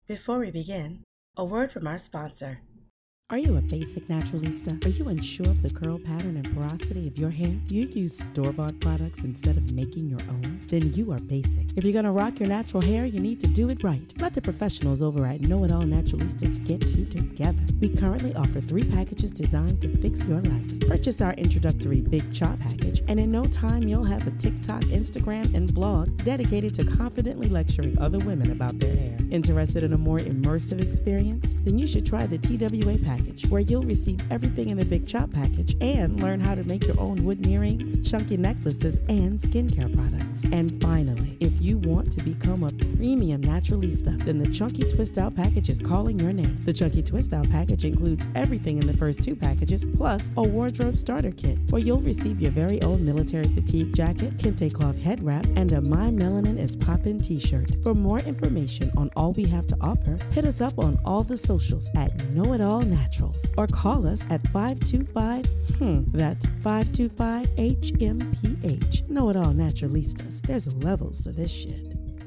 Before we begin, a word from our sponsor. Are you a basic naturalista? Are you unsure of the curl pattern and porosity of your hair? Do you use store-bought products instead of making your own? Then you are basic. If you're gonna rock your natural hair, you need to do it right. Let the professionals over at Know It All Naturalistas get you together. We currently offer 3 packages designed to fix your life. Purchase our introductory Big Chop package, and in no time you'll have a TikTok, Instagram, and blog dedicated to confidently lecturing other women about their hair. Interested in a more immersive experience? Then you should try the TWA package, where you'll receive everything in the Big Chop package and learn how to make your own wooden earrings, chunky necklaces, and skincare products. And finally, if you want to become a premium naturalista, then the Chunky Twist Out package is calling your name. The Chunky Twist Out package includes everything in the first 2 packages, plus a wardrobe starter kit, where you'll receive your very own military fatigue jacket, kente cloth head wrap, and a My Melanin is Poppin' t-shirt. For more information on all we have to offer, hit us up on all the socials at Know It All Naturals, or call us at 525, that's 525-HMPH. Know It All Naturalistas. There's levels to this shit.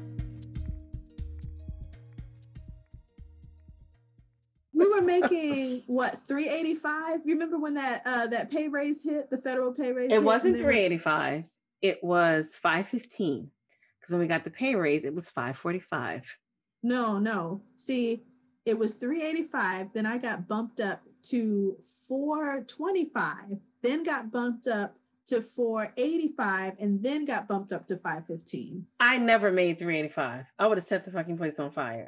We were making what, $385? You remember when that pay raise hit, the federal pay raise? It wasn't $385. It was $515. Because when we got the pay raise, it was $545. No. See, it was $385. Then I got bumped up to $425. Then got bumped up to $485, and then got bumped up to $515. I never made $385. I would have set the fucking place on fire.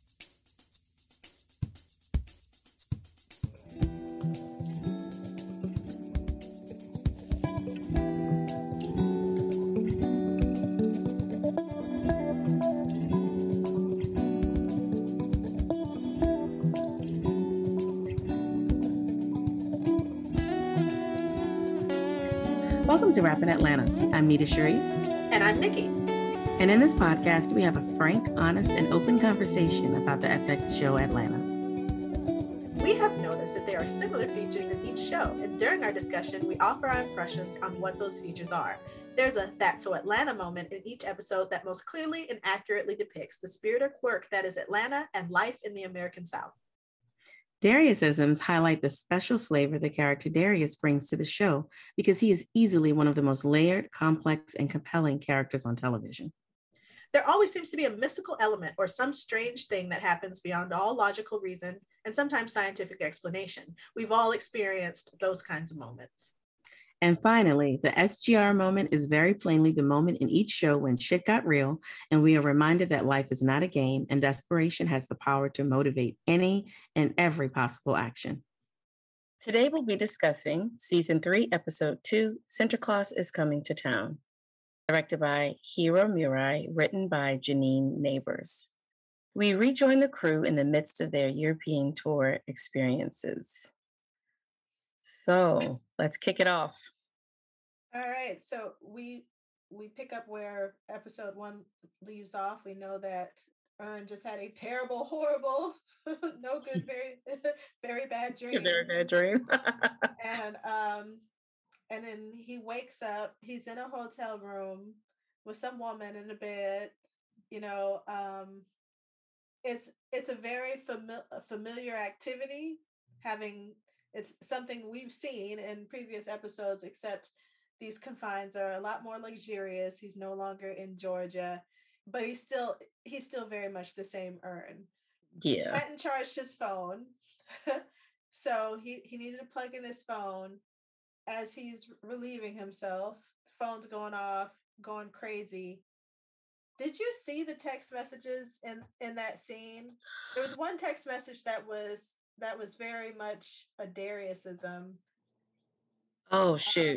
Welcome to Rappin' Atlanta. I'm Nita Sharice. And I'm Nikki. And in this podcast, we have a frank, honest, and open conversation about the FX show Atlanta. We have noticed that there are similar features in each show, and during our discussion, we offer our impressions on what those features are. There's a That's So Atlanta moment in each episode that most clearly and accurately depicts the spirit or quirk that is Atlanta and life in the American South. Darius-isms highlight the special flavor the character Darius brings to the show because he is easily one of the most layered, complex, and compelling characters on television. There always seems to be a mystical element or some strange thing that happens beyond all logical reason and sometimes scientific explanation. We've all experienced those kinds of moments. And finally, the SGR moment is very plainly the moment in each show when shit got real and we are reminded that life is not a game and desperation has the power to motivate any and every possible action. Today we'll be discussing Season 3, Episode 2, Santa Claus is Coming to Town, directed by Hiro Murai, written by Janine Neighbors. We rejoin the crew in the midst of their European tour experiences. So let's kick it off. All right, so we pick up where episode 1 leaves off. We know that Ern just had a terrible, horrible, no good, very, very bad dream. Very bad dream. And then he wakes up. He's in a hotel room with some woman in a bed. You know, it's a very familiar activity. It's something we've seen in previous episodes, except these confines are a lot more luxurious. He's no longer in Georgia, but he's still very much the same Ern. Yeah. Hadn't charged his phone. So he needed to plug in his phone as he's relieving himself. The phone's going off, going crazy. Did you see the text messages in that scene? There was one text message that was very much a Darius-ism. Oh, shoot.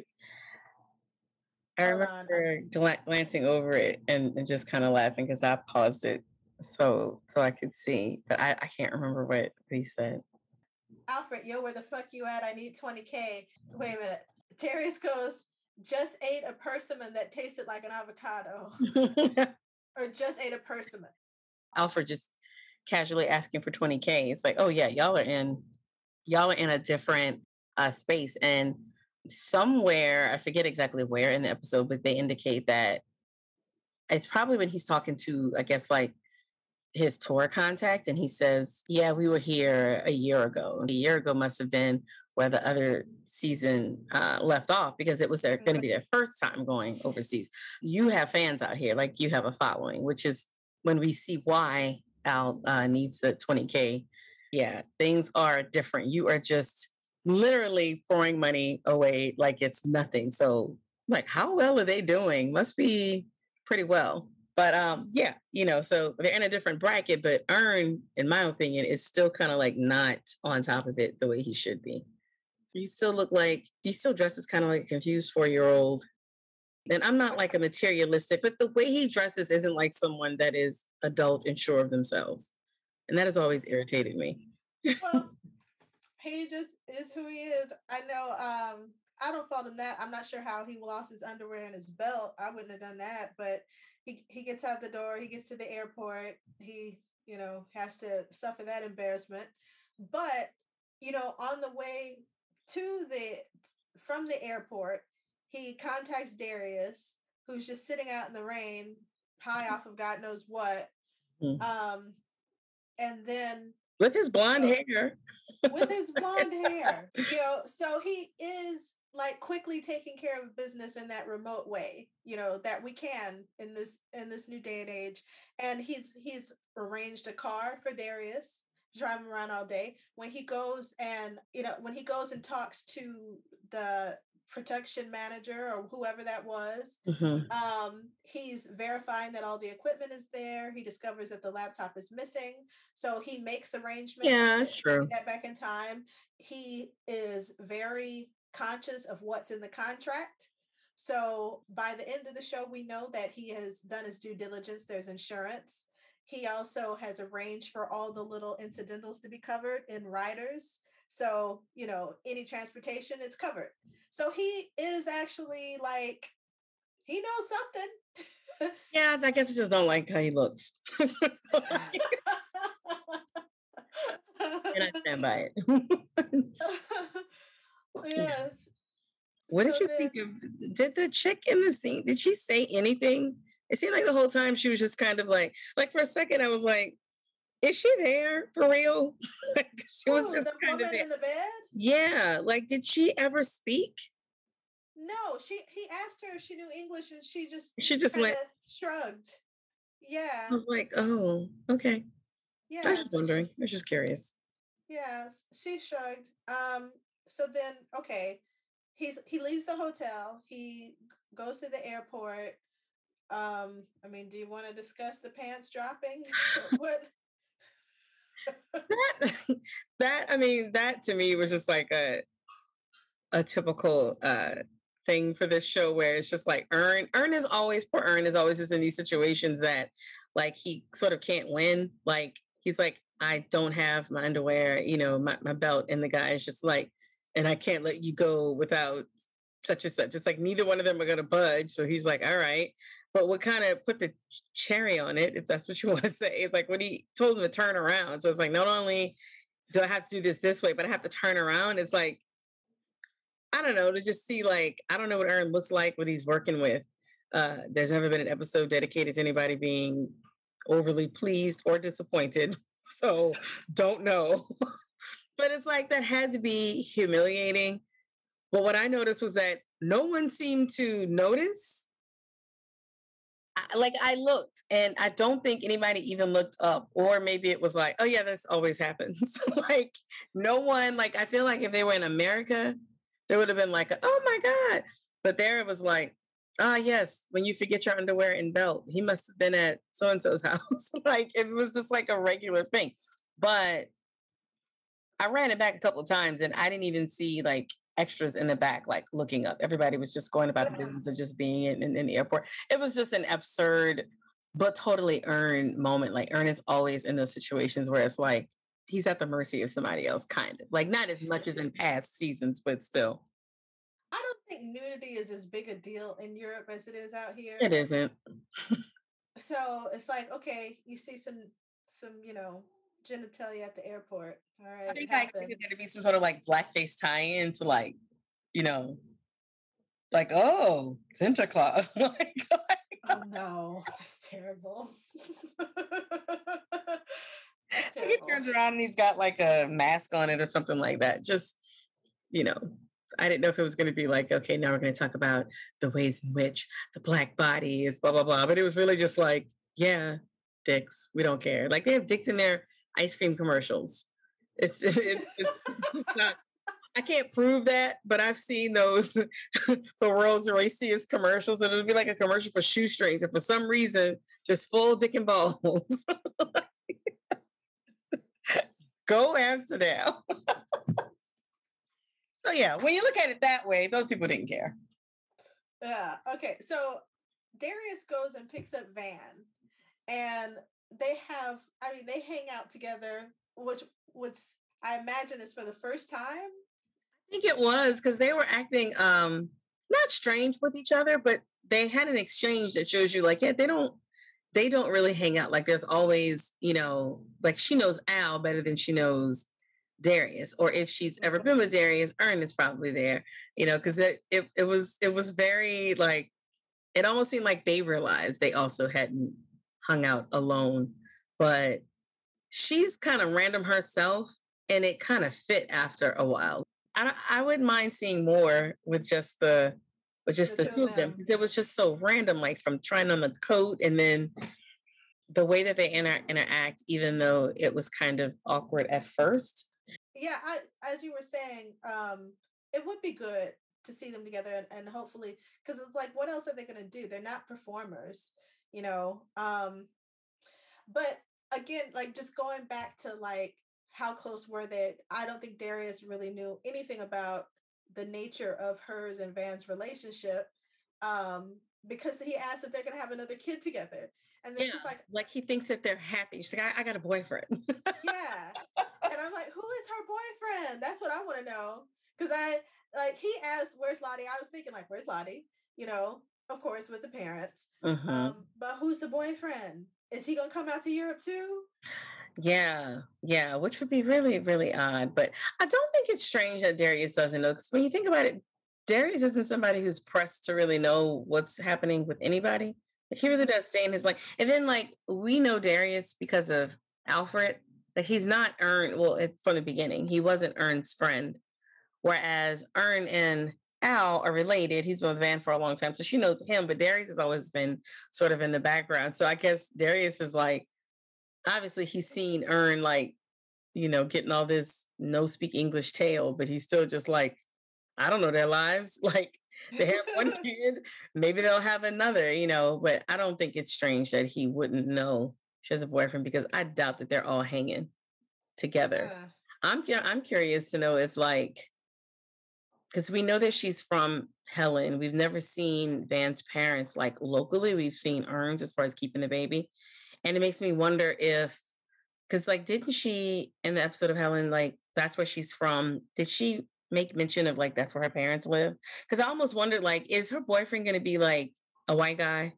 I remember glancing over it and just kind of laughing because I paused it so I could see, but I can't remember what he said. Alfred, yo, where the fuck you at? I need 20K. Wait a minute. Darius goes, just ate a persimmon that tasted like an avocado. Or just ate a persimmon. Alfred just casually asking for 20K. It's like, oh yeah, y'all are in a different space. And somewhere, I forget exactly where in the episode, but they indicate that it's probably when he's talking to, I guess, like his tour contact and he says, yeah, we were here a year ago. A year ago must have been where the other season left off, because it was going to be their first time going overseas. You have fans out here, like you have a following, which is when we see why Al needs the 20K. Yeah, things are different. You are just literally throwing money away like it's nothing. So like, how well are they doing? Must be pretty well. But yeah, you know, so they're in a different bracket, but Earn, in my opinion, is still kind of like not on top of it the way he should be. You still look like, he still dresses kind of like a confused 4-year-old. And I'm not like a materialistic, but the way he dresses isn't like someone that is adult and sure of themselves. And that has always irritated me. Well, he just is who he is. I know, I don't fault him that. I'm not sure how he lost his underwear and his belt. I wouldn't have done that, but he gets out the door, he gets to the airport, he, you know, has to suffer that embarrassment. But, you know, on the way from the airport, he contacts Darius, who's just sitting out in the rain, high off of God knows what. And then with his blonde hair. With his blonde hair. You know, so he is like quickly taking care of business in that remote way, you know, that we can in this new day and age. And he's arranged a car for Darius, drive him around all day. When he goes and, you know, when he goes and talks to the production manager or whoever that was, he's verifying that all the equipment is there. He discovers that the laptop is missing, so he makes arrangements to bring that back in time. He is very conscious of what's in the contract, so by the end of the show we know that he has done his due diligence. There's insurance. He also has arranged for all the little incidentals to be covered in riders. So, you know, any transportation, it's covered. So he is actually like, he knows something. Yeah, I guess I just don't like how he looks. And I stand by it. Yes. What did you think of, did the chick in the scene, did she say anything? It seemed like the whole time she was just kind of like for a second I was like, is she there for real? She was just the kind woman of in the bed? Yeah, like did she ever speak? No, he asked her if she knew English and she just went shrugged. Yeah. I was like, oh, okay. Yeah. I was just wondering. I was just curious. Yeah, she shrugged. So then, okay, he leaves the hotel. He goes to the airport. I mean, do you want to discuss the pants dropping? What? that to me was just like a typical thing for this show, where it's just like Earn is always just in these situations that like he sort of can't win. Like he's like, I don't have my underwear, you know, my belt, and the guy is just like, and I can't let you go without such and such. It's like neither one of them are gonna budge. So he's like, all right. But what kind of put the cherry on it, if that's what you want to say, it's like when he told him to turn around. So it's like, not only do I have to do this way, but I have to turn around. It's like, I don't know, to just see like, I don't know what Earn looks like, what he's working with. There's never been an episode dedicated to anybody being overly pleased or disappointed. So don't know. But it's like, that had to be humiliating. But what I noticed was that no one seemed to notice. I looked and I don't think anybody even looked up, or maybe it was like, oh yeah, that's always happens. Like no one, like I feel like if they were in America, there would have been like, oh my God. But there it was like, yes, when you forget your underwear and belt, he must have been at so-and-so's house. Like it was just like a regular thing. But I ran it back a couple of times and I didn't even see like extras in the back, like looking up. Everybody was just going about the business of just being in the airport. It was just an absurd, but totally Earn moment. Like Earn is always in those situations where it's like, he's at the mercy of somebody else, kind of. Like not as much as in past seasons, but still. I don't think nudity is as big a deal in Europe as it is out here. It isn't. So it's like, okay, you see some, you know, genitalia at the airport. All right. I think I expected there to be some sort of like blackface tie-in to like, you know, like, oh, Santa Claus. Oh no, that's terrible. It's Like he terrible. turns around and he's got like a mask on it or something like that. Just, you know, I didn't know if it was going to be like, okay, now we're going to talk about the ways in which the Black body is blah, blah, blah. But it was really just like, yeah, dicks. We don't care. Like they have dicks in their ice cream commercials. It's not, I can't prove that, but I've seen those, the world's raciest commercials, and it'll be like a commercial for shoestrings. And for some reason, just full dick and balls. Go Amsterdam. So yeah, when you look at it that way, those people didn't care. Yeah. Okay. So Darius goes and picks up Van, and they hang out together, which I imagine is for the first time. I think it was because they were acting not strange with each other, but they had an exchange that shows you like, yeah, they don't really hang out. Like there's always, like she knows Al better than she knows Darius, or if she's ever been with Darius, Ern is probably there, because it was very like, it almost seemed like they realized they also hadn't hung out alone, but she's kind of random herself, and it kind of fit after a while. I wouldn't mind seeing more with just the two of them. It was just so random, like from trying on the coat and then the way that they interact, even though it was kind of awkward at first. Yeah, as you were saying, it would be good to see them together and hopefully, because it's like, what else are they going to do? They're not performers, but again, like just going back to like, how close were they? I don't think Darius really knew anything about the nature of hers and Van's relationship, because he asked if they're going to have another kid together. And then she's like he thinks that they're happy. She's like, I got a boyfriend. Yeah. And I'm like, who is her boyfriend? That's what I want to know. Because he asked, where's Lottie? I was thinking like, where's Lottie? Of course, with the parents. Mm-hmm. But who's the boyfriend? Is he going to come out to Europe too? Yeah, which would be really, really odd. But I don't think it's strange that Darius doesn't know, because when you think about it, Darius isn't somebody who's pressed to really know what's happening with anybody. Like, he really does stay in his life. And then, like, we know Darius because of Alfred. Like, he's not Ern. Well, from the beginning, he wasn't Ern's friend. Whereas Ern and Al are related. He's been with Van for a long time, so she knows him. But Darius has always been sort of in the background. So I guess Darius is like, obviously he's seen Ern like, getting all this no speak English tale, but he's still just like, I don't know their lives. Like, they have one kid, maybe they'll have another, but I don't think it's strange that he wouldn't know she has a boyfriend, because I doubt that they're all hanging together. I'm curious to know if, like, because we know that she's from Helen. We've never seen Van's parents like locally. We've seen Ern's as far as keeping the baby. And it makes me wonder if, because like, didn't she in the episode of Helen, like, that's where she's from? Did she make mention of like, that's where her parents live? Because I almost wondered, like, is her boyfriend going to be like a white guy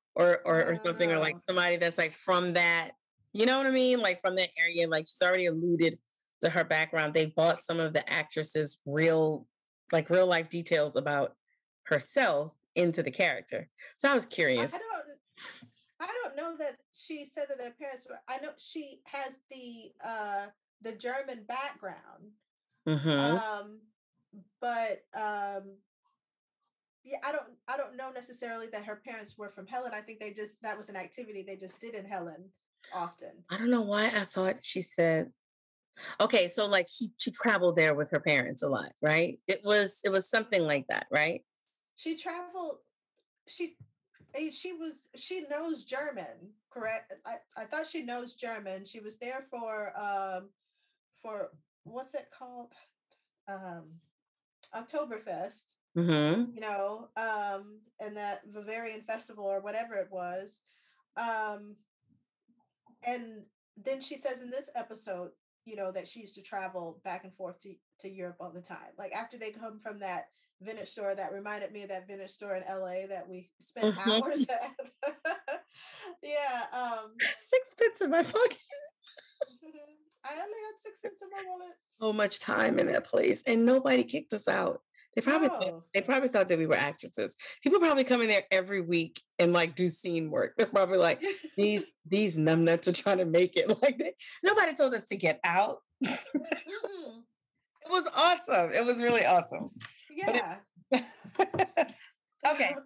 or something, or like somebody that's like from that, you know what I mean? Like from that area, like she's already alluded to her background. They bought some of the actress's real life details about herself into the character. So I was curious. I don't know that she said that their parents were. I know she has the German background. Mm-hmm. But yeah, I don't know necessarily that her parents were from Helen. I think that was an activity they just did in Helen often. I don't know why I thought she said. Okay, so like she traveled there with her parents a lot, right? It was something like that, right? She traveled. She knows German, correct? I thought she knows German. She was there for what's it called? Oktoberfest. Mm-hmm. And that Bavarian festival or whatever it was. And then she says in this episode, that she used to travel back and forth to Europe all the time. Like after they come from that vintage store, that reminded me of that vintage store in LA that we spent hours at. Yeah. 6 bits in my pocket. I only had 6 bits in my wallet. So much time in that place, and nobody kicked us out. Oh. They probably thought that we were actresses. People probably come in there every week and like do scene work. They're probably like, these numbnuts are trying to make it. Like nobody told us to get out. Mm-mm. It was awesome. It was really awesome. Yeah. Okay.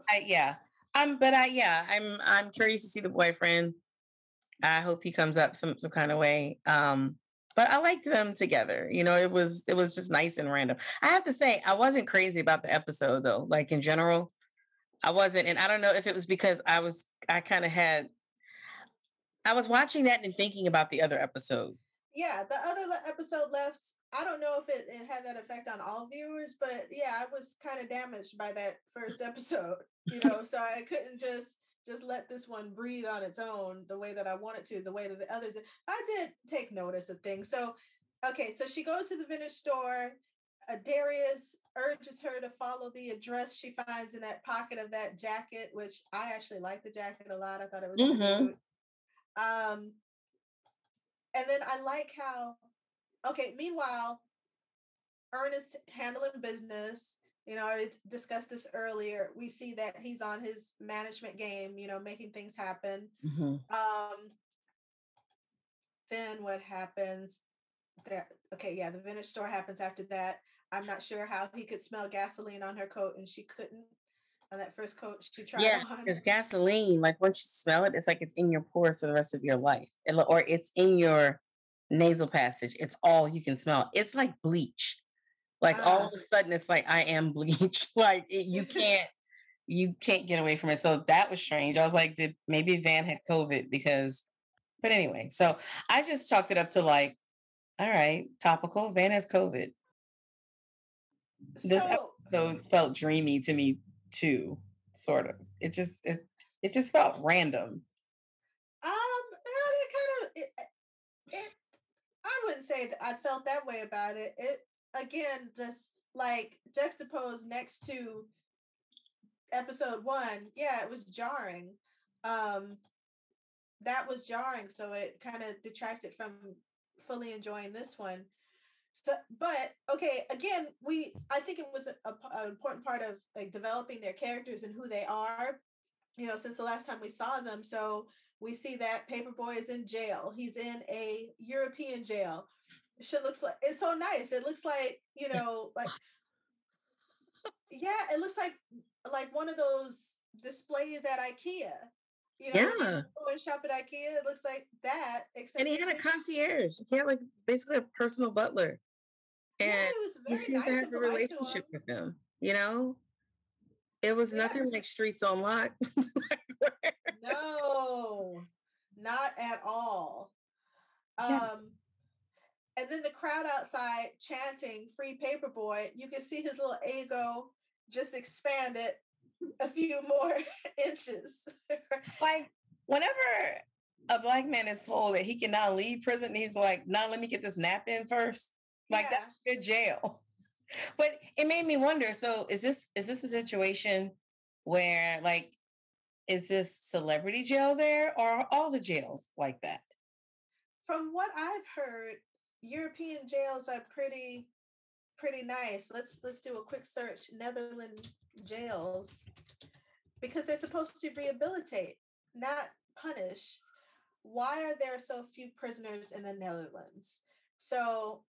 I'm curious to see the boyfriend. I hope he comes up some kind of way. But I liked them together. You know, it was just nice and random. I have to say, I wasn't crazy about the episode though. Like in general, I wasn't, and I don't know if it was because I was watching that and thinking about the other episode. Yeah, the other episode left. I don't know if it had that effect on all viewers, but yeah, I was kind of damaged by that first episode, you know, so I couldn't just let this one breathe on its own the way that I wanted to, the way that the others did. I did take notice of things. So, okay, so she goes to the vintage store. Darius urges her to follow the address she finds in that pocket of that jacket, which I actually like the jacket a lot. I thought it was cute. And then I like how, okay, meanwhile, Ernest handling business, you know, I discussed this earlier. We see that he's on his management game, you know, making things happen. Then what happens? There, okay, yeah, the vintage store happens after that. I'm not sure how he could smell gasoline on her coat and she couldn't. On that first coat she tried on. Because gasoline, like once you smell it, it's like it's in your pores for the rest of your life, or it's in your nasal passage. It's all you can smell. It's like bleach. Like all of a sudden, it's like I am bleach. Like you can't get away from it. So that was strange. I was like, did maybe Van had COVID? But anyway, so I just chalked it up to like, all right, topical. Van has COVID. This episode felt dreamy to me too, sort of. It just felt random. I wouldn't say that I felt that way about it. It again just like juxtaposed next to episode 1. Yeah, it was jarring. That was jarring, so it kind of detracted from fully enjoying this one. So, but okay, again, I think it was an important part of like developing their characters and who they are, you know, since the last time we saw them. So we see that Paperboy is in jail. He's in a European jail. Shit looks like, it's so nice. It looks like, you know, like, yeah, it looks like one of those displays at IKEA. You know, when you go and shop at IKEA, it looks like that. Except and he had a concierge. He had like basically a personal butler. And yeah, it was very seemed nice to have a relationship with him. You know, it was nothing like Streets on Lock. No, not at all. And then the crowd outside chanting "Free Paperboy." You can see his little ego just expanded a few more inches. Like whenever a Black man is told that he can now leave prison, he's like, "No, let me get this nap in first." Like that's good jail. But it made me wonder. So is this a situation where like, is this celebrity jail there, or are all the jails like that? From what I've heard, European jails are pretty nice. Let's do a quick search. Netherlands jails, because they're supposed to rehabilitate, not punish. Why are there so few prisoners in the Netherlands? So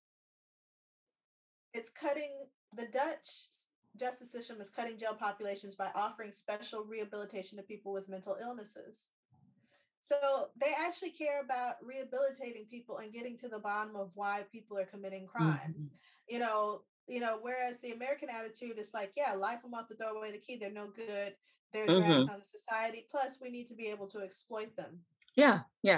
it's cutting, the Dutch justice system is cutting jail populations by offering special rehabilitation to people with mental illnesses. So they actually care about rehabilitating people and getting to the bottom of why people are committing crimes. You know, whereas the American attitude is like, yeah, life them up and throw away the key. They're no good. They're drags on society. Plus, we need to be able to exploit them. Yeah.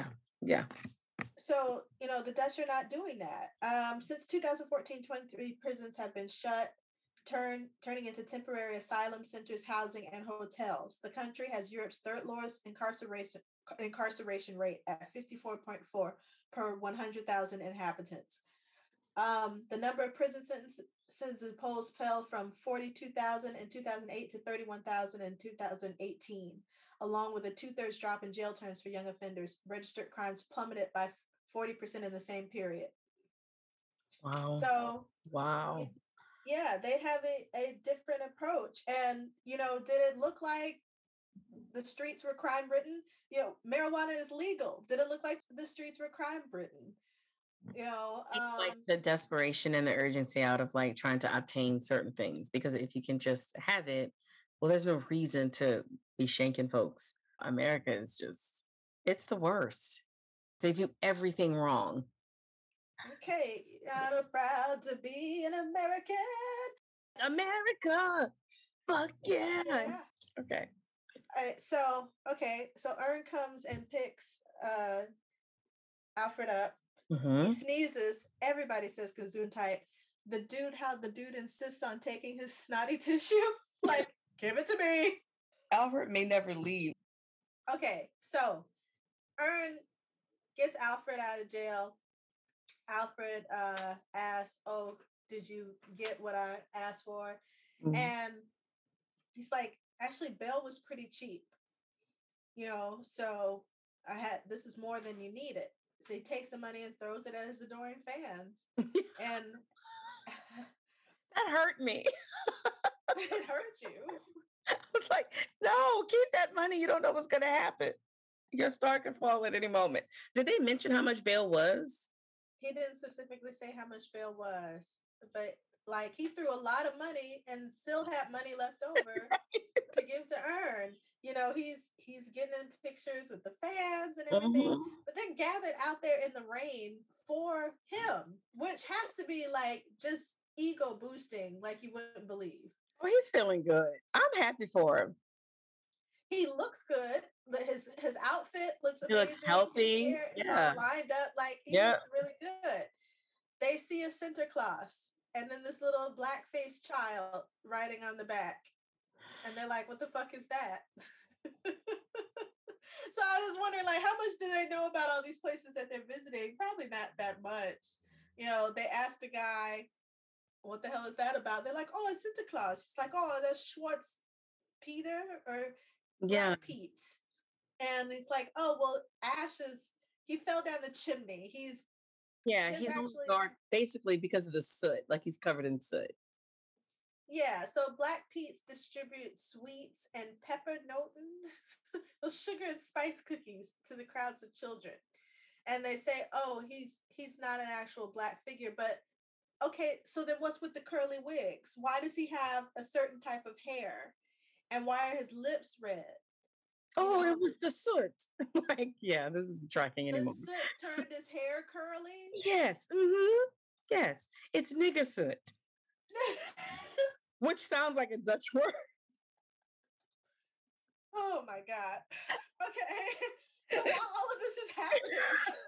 So, you know, the Dutch are not doing that. Since 2014, 23 prisons have been shut, turning into temporary asylum centers, housing, and hotels. The country has Europe's third lowest incarceration rate at 54.4 per 100,000 inhabitants. The number of prison sentences imposed fell from 42,000 in 2008 to 31,000 in 2018, along with a 2/3 drop in jail terms for young offenders. Registered crimes plummeted by 40% in the same period. Wow. So, wow. Yeah, they have a different approach. And, did it look like the streets were crime ridden? Marijuana is legal. Did it look like the streets were crime ridden? Like the desperation and the urgency out of like trying to obtain certain things, because if you can just have it, well, there's no reason to be shanking folks. America is just, it's the worst. They do everything wrong. Okay, I'm proud to be an American. America, fuck yeah. Okay. All right, so Earn comes and picks Alfred up. He sneezes. Everybody says Gesundheit. How the dude insists on taking his snotty tissue. Like, give it to me. Alfred may never leave. Okay, so Earn gets Alfred out of jail. Alfred asks, "Oh, did you get what I asked for?" And he's like, "Actually, bail was pretty cheap. So this is more than you needed." So he takes the money and throws it at his adoring fans. And that hurt me. It hurt you. I was like, no, keep that money. You don't know what's going to happen. Your star could fall at any moment. Did they mention how much bail was? He didn't specifically say how much bail was, but like he threw a lot of money and still had money left over to give to Earn. He's getting in pictures with the fans and everything, but they're gathered out there in the rain for him, which has to be like just ego boosting, like you wouldn't believe. Oh, he's feeling good. I'm happy for him. He looks good. His outfit looks amazing. He looks healthy. His hair is all lined up. Like he looks really good. They see a Santa Claus and then this little black-faced child riding on the back. And they're like, what the fuck is that? So I was wondering, like, how much do they know about all these places that they're visiting? Probably not that much. They asked the guy, what the hell is that about? They're like, oh, it's Santa Claus. It's like, oh, that's Schwartz Peter or Black Pete. And it's like, oh, well, he fell down the chimney. He's actually dark basically because of the soot, like he's covered in soot. Yeah, so Black Pete's distribute sweets and pepper Noten, those sugar and spice cookies to the crowds of children. And they say, oh, he's not an actual black figure, but okay, so then what's with the curly wigs? Why does he have a certain type of hair? And why are his lips red? Oh, it was the soot. Like, yeah, this isn't tracking anymore. The soot turned his hair curly? Yes. Yes. It's nigger soot. Which sounds like a Dutch word. Oh my God. Okay. So while all of this is happening.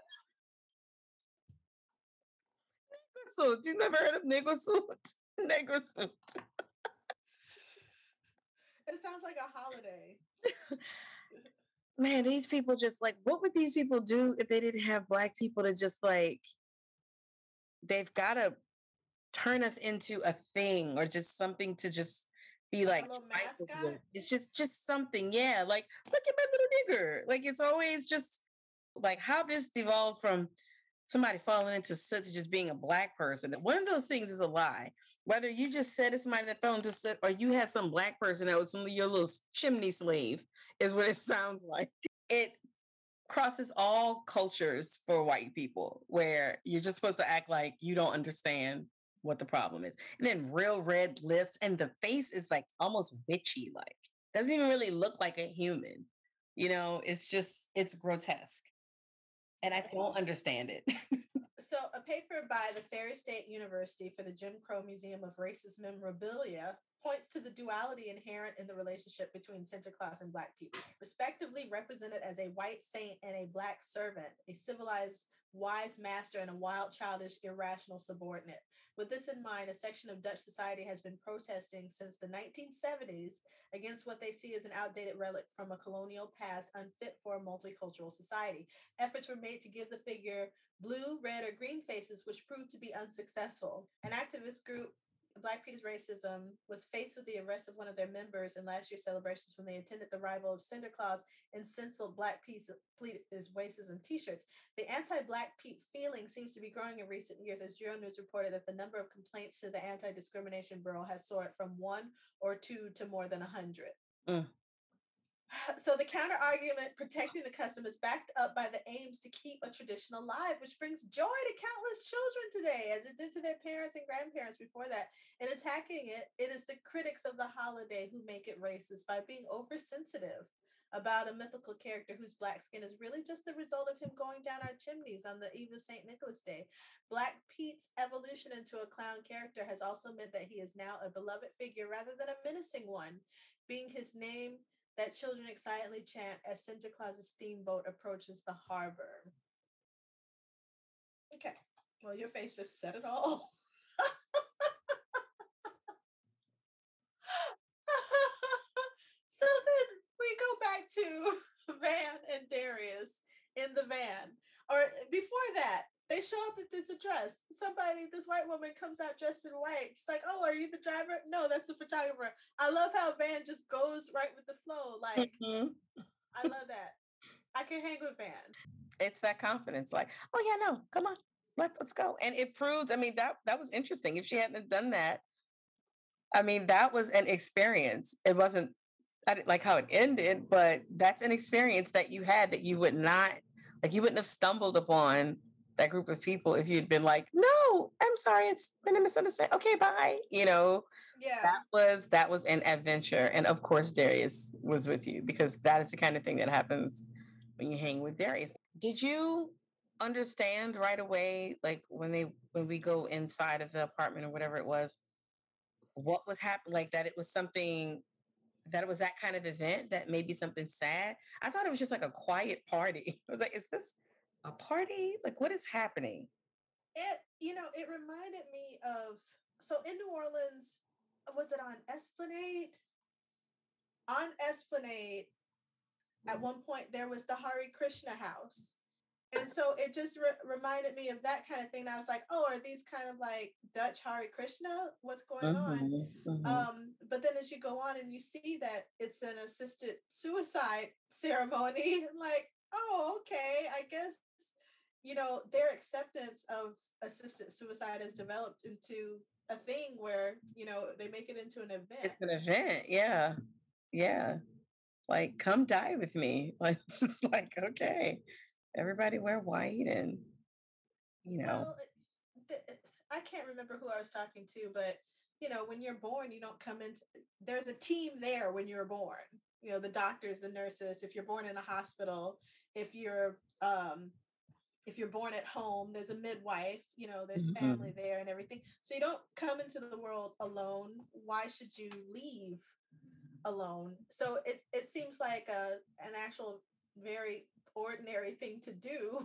Nigger suit. You never heard of nigger suit? Nigger suit. It sounds like a holiday. Man, these people just like, what would these people do if they didn't have Black people to just like, they've got to turn us into a thing or just something to just be like, a little mascot? It's just something. Yeah. Like, look at my little nigger. Like, it's always just like how this devolved from somebody falling into soot to just being a Black person. One of those things is a lie. Whether you just said it's somebody that fell into soot or you had some Black person that was your little chimney slave is what it sounds like. It crosses all cultures for white people where you're just supposed to act like you don't understand what the problem is. And then real red lips and the face is like almost witchy, like doesn't even really look like a human. It's grotesque. And I don't understand it. So a paper by the Ferry State University for the Jim Crow Museum of Racist Memorabilia points to the duality inherent in the relationship between Santa Claus and Black people, respectively represented as a white saint and a Black servant, a civilized wise master and a wild, childish, irrational subordinate. With this in mind, a section of Dutch society has been protesting since the 1970s against what they see as an outdated relic from a colonial past unfit for a multicultural society. Efforts were made to give the figure blue, red, or green faces, which proved to be unsuccessful. An activist group, Black Pete's racism was faced with the arrest of one of their members in last year's celebrations when they attended the arrival of Santa Claus and stenciled Black Pete's racism t-shirts. The anti-Black Pete feeling seems to be growing in recent years, as Euronews reported that the number of complaints to the Anti-Discrimination Bureau has soared from 1 or 2 to more than 100. So the counter argument protecting the custom is backed up by the aims to keep a tradition alive, which brings joy to countless children today, as it did to their parents and grandparents before that. In attacking it, it is the critics of the holiday who make it racist by being oversensitive about a mythical character whose Black skin is really just the result of him going down our chimneys on the eve of St. Nicholas Day. Black Pete's evolution into a clown character has also meant that he is now a beloved figure rather than a menacing one, being his name that children excitedly chant as Santa Claus's steamboat approaches the harbor. Okay, well, your face just said it all. So then we go back to Van and Darius in the van. Or before that, they show up at this address. This white woman comes out dressed in white. She's like, "Oh, are you the driver?" "No, that's the photographer." I love how Van just goes right with the flow. Like, I love that. I can hang with Van. It's that confidence. Like, "Oh yeah, no, come on, let's go." And it proved. I mean, that was interesting. If she hadn't done that, I mean, that was an experience. It wasn't. I didn't like how it ended, but that's an experience that you had that you would not, like, you wouldn't have stumbled upon that group of people if you'd been like, "No, I'm sorry, it's been a misunderstanding. Okay, bye." Yeah. That was an adventure. And of course, Darius was with you, because that is the kind of thing that happens when you hang with Darius. Did you understand right away, like when we go inside of the apartment or whatever it was, what was happening? Like that it was something, that it was that kind of event, that maybe something sad? I thought it was just like a quiet party. I was like, is this a party? Like, what is happening? It reminded me of, so in New Orleans, was it on Esplanade? On Esplanade, at one point, there was the Hare Krishna house. And so it just reminded me of that kind of thing. And I was like, oh, are these kind of like Dutch Hare Krishna? What's going on? But then as you go on and you see that it's an assisted suicide ceremony, like, oh, okay, I guess, their acceptance of assisted suicide has developed into a thing where, they make it into an event. It's an event. Yeah. Yeah. Like, come die with me. Like, just like, okay, everybody wear white and, Well, I can't remember who I was talking to, but, when you're born, you don't come in. There's a team there when you're born. The doctors, the nurses, if you're born in a hospital, if you're born at home, there's a midwife, there's family there and everything. So you don't come into the world alone. Why should you leave alone? So it seems like an actual very ordinary thing to do.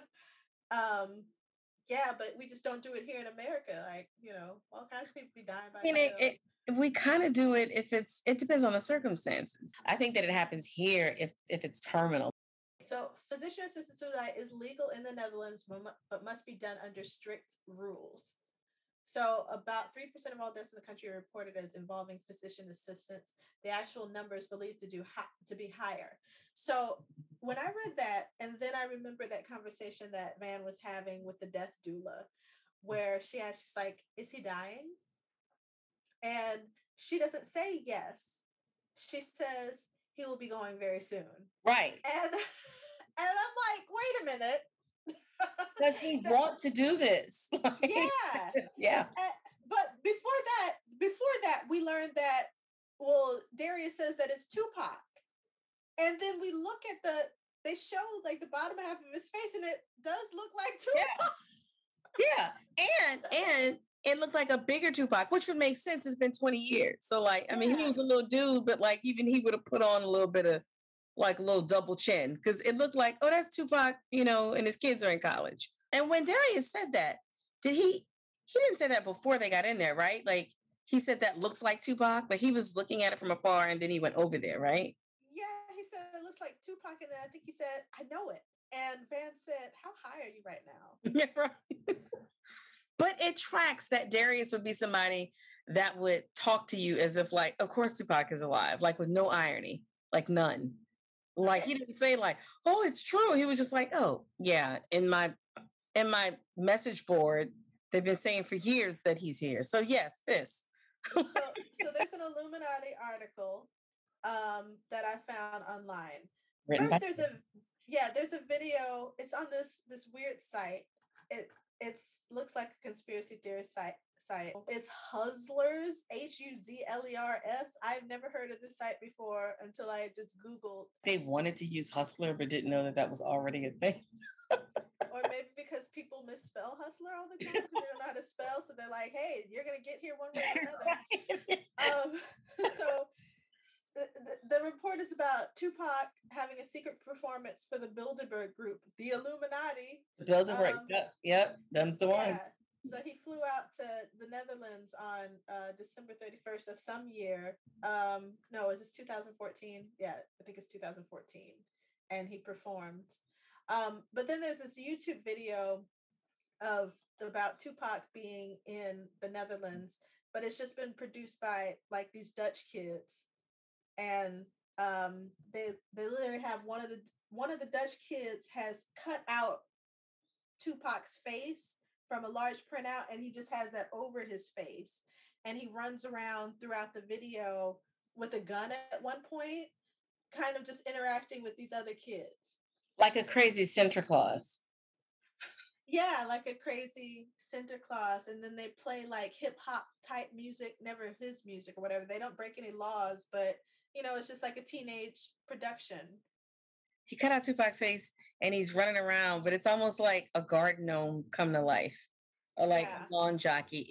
Yeah, but we just don't do it here in America. Like, all kinds of people be dying by themselves. We kind of do it it depends on the circumstances. I think that it happens here if it's terminal. So physician-assisted suicide is legal in the Netherlands, but must be done under strict rules. So about 3% of all deaths in the country are reported as involving physician assistants. The actual number is believed to be higher. So when I read that, and then I remember that conversation that Van was having with the death doula, where she asked, she's like, "Is he dying?" And she doesn't say yes. She says, "He will be going very soon." Right. And I'm like, wait a minute. Does he want to do this? Yeah. Yeah. But before that, we learned that, well, Darius says that it's Tupac. And then we look at they show like the bottom half of his face, and it does look like Tupac. Yeah. And it looked like a bigger Tupac, which would make sense. It's been 20 years. So like, I mean, he was a little dude, but like even he would have put on a little bit of like a little double chin, because it looked like, oh, that's Tupac, and his kids are in college. And when Darius said that, he didn't say that before they got in there, right? Like he said that looks like Tupac, but he was looking at it from afar and then he went over there, right? Yeah, he said it looks like Tupac, and then I think he said, "I know it." And Van said, "How high are you right now?" Yeah, right. But it tracks that Darius would be somebody that would talk to you as if like, of course Tupac is alive, like with no irony, like none. Like Okay. he didn't say like, oh, it's true. He was just like, oh, yeah, in my message board, they've been saying for years that he's here. So yes, this. So there's an Illuminati article that I found online. Written First, by there's a video. It's on this weird site. It's looks like a conspiracy theorist site. It's Huzlers, Huzlers. I've never heard of this site before until I just Googled. They wanted to use hustler, but didn't know that that was already a thing. Or maybe because people misspell hustler all the time because they don't know how to spell. So they're like, hey, you're going to get here one way or another. So the report is about Tupac having a secret performance for the Bilderberg Group, the Illuminati. Bilderberg, yep, them's the one. Yeah. So he flew out to the Netherlands on December 31st of some year. No, is this 2014? Yeah, I think it's 2014. And he performed. But then there's this YouTube video about Tupac being in the Netherlands, but it's just been produced by like these Dutch kids. And they literally have one of the Dutch kids has cut out Tupac's face from a large printout, and he just has that over his face, and he runs around throughout the video with a gun at one point, kind of just interacting with these other kids like a crazy Santa Claus. Yeah, like a crazy Santa Claus. And then they play like hip hop type music, never his music or whatever. They don't break any laws, but it's just like a teenage production. He cut out Tupac's face and he's running around, but it's almost like a garden gnome come to life, or like a lawn jockey.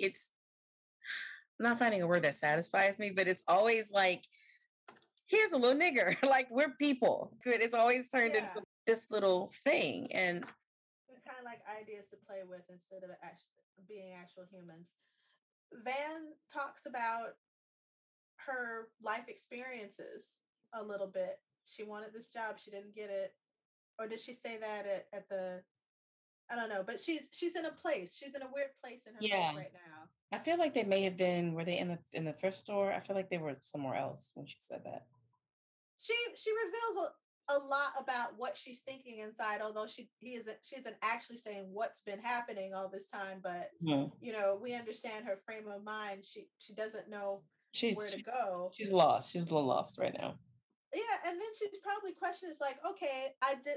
I'm not finding a word that satisfies me, but it's always like, here's a little nigger. Like, we're people. It's always turned into this little thing. And they're kind of like ideas to play with instead of being actual humans. Van talks about her life experiences a little bit. She wanted this job, she didn't get it, or did she say that at the? I don't know, but she's in a place. She's in a weird place in her life right now. I feel like they may have been. Were they in the thrift store? I feel like they were somewhere else when she said that. She reveals a lot about what she's thinking inside, although she isn't actually saying what's been happening all this time. But we understand her frame of mind. She doesn't know where to go. She's lost. She's a little lost right now. Yeah, and then she's probably questioning, it's like, okay,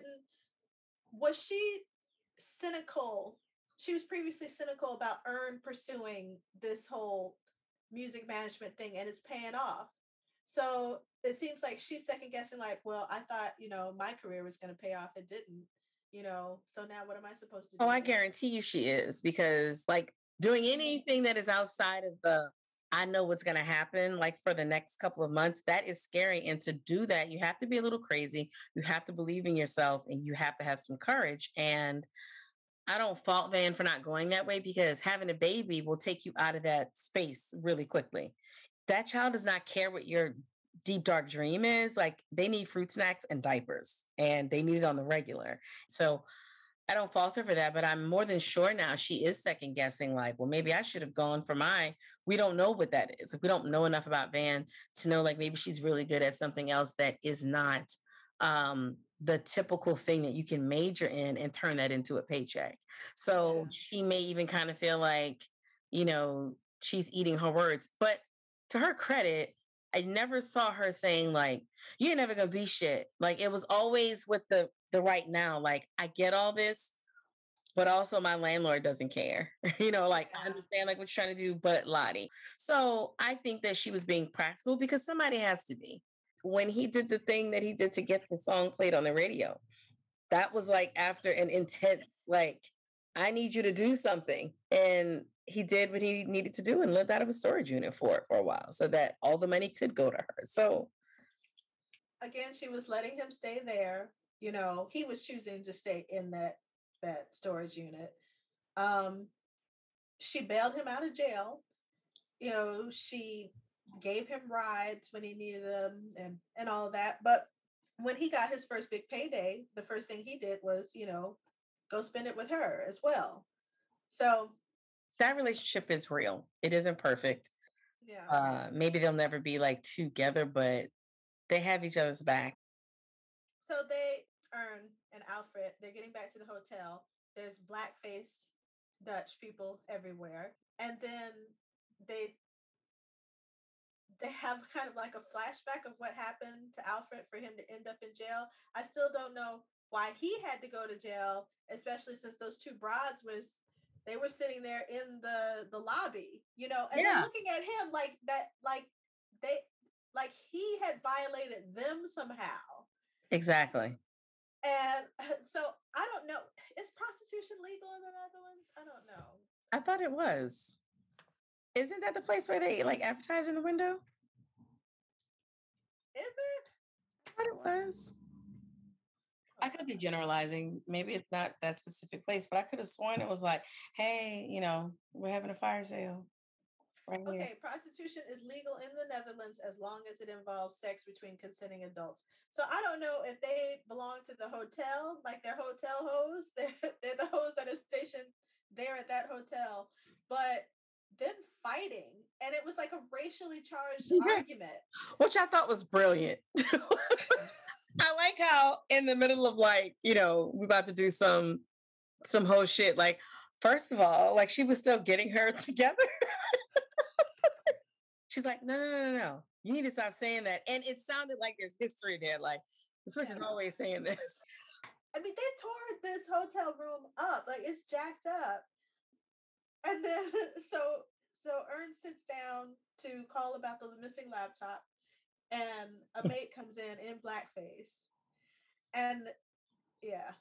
was she cynical? She was previously cynical about Earn pursuing this whole music management thing, and it's paying off. So it seems like she's second guessing, like, well, I thought, my career was going to pay off. It didn't, so now what am I supposed to do? Oh, I guarantee you she is, because like doing anything that is outside of I know what's going to happen, like for the next couple of months, that is scary. And to do that, you have to be a little crazy. You have to believe in yourself and you have to have some courage. And I don't fault Van for not going that way, because having a baby will take you out of that space really quickly. That child does not care what your deep, dark dream is. Like, they need fruit snacks and diapers, and they need it on the regular. So I don't fault her for that, but I'm more than sure now she is second guessing, like, well, maybe I should have gone for we don't know what that is. We don't know enough about Van to know, like, maybe she's really good at something else that is not the typical thing that you can major in and turn that into a paycheck. So she may even kind of feel like, she's eating her words. But to her credit, I never saw her saying like, you're never gonna be shit. Like, it was always with the right now, like, I get all this, but also my landlord doesn't care. I understand like what you're trying to do, but Lottie. So I think that she was being practical, because somebody has to be. When he did the thing that he did to get the song played on the radio, that was like after an intense, like, I need you to do something. And he did what he needed to do and lived out of a storage unit for a while so that all the money could go to her. So again, she was letting him stay there. He was choosing to stay in that storage unit. She bailed him out of jail. She gave him rides when he needed them and all of that. But when he got his first big payday, the first thing he did was, go spend it with her as well. So that relationship is real. It isn't perfect. Yeah. Maybe they'll never be like together, but they have each other's back. So they Ern and Alfred, they're getting back to the hotel. There's black-faced Dutch people everywhere. And then they they have kind of like a flashback of what happened to Alfred for him to end up in jail. I still don't know why he had to go to jail, especially since those two broads they were sitting there in the lobby, and they're looking at him like that, like he had violated them somehow. Exactly. And so I don't know. Is prostitution legal in the Netherlands? I don't know. I thought it was. Isn't that the place where they like advertise in the window? Is it? I thought it was. I could be generalizing. Maybe it's not that specific place, but I could have sworn it was like, hey, we're having a fire sale. Right here. Okay, prostitution is legal in the Netherlands as long as it involves sex between consenting adults. So I don't know if they belong to the hotel, like they're hotel hoes. They're the hoes that are stationed there at that hotel. But them fighting, and it was like a racially charged argument, which I thought was brilliant. I like how in the middle of we're about to do some whole shit. Like, first of all, like she was still getting her together. She's like, no. You need to stop saying that. And it sounded like there's history there. Like, the Switch is always saying this. I mean, they tore this hotel room up. Like, it's jacked up. And then, so Ern sits down to call about the missing laptop. And a mate comes in blackface. And, yeah.